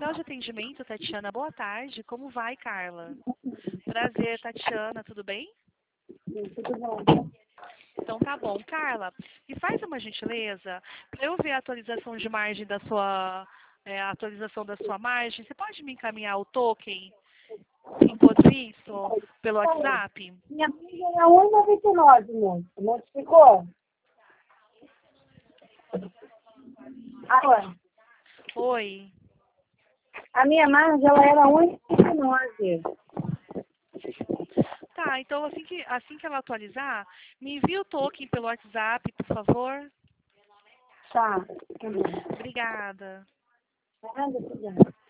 Central de Atendimento, Tatiana, boa tarde. Como vai, Carla? Prazer, Tatiana, tudo bem? Tudo bom. Então tá bom. Carla, me faz uma gentileza, para eu ver a atualização de margem da sua, a atualização da sua margem, você pode me encaminhar o token, enquanto isso, pelo WhatsApp? Minha margem é 1,99, moço. Notificou? Alô? Oi. A minha margem ela era 1,99. Tá, então assim que ela atualizar, me envia o token pelo WhatsApp, por favor. Tá. Tá bom. Obrigada. Nada, obrigada.